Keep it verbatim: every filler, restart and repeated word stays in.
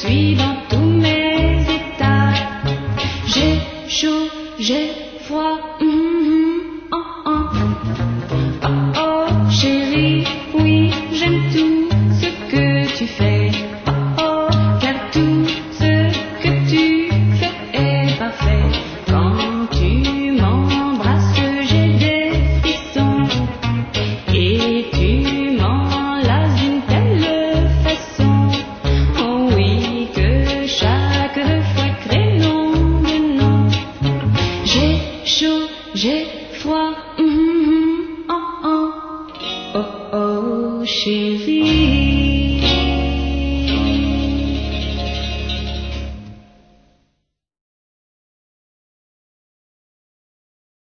suis dans tous mes états. J'ai chaud, j'ai froid, mm-hmm, oh, oh. Oh oh chérie, oui j'aime tout ce que tu fais. Oh oh, car tout ce que tu fais est parfait. Quand tu m'embrasses j'ai des frissons, et tu m'enlaces d'une telle façon. Oh oui, que chaque fois crénon de nom. J'ai chaud, j'ai froid, mm-hmm, oh oh, oh oh chérie.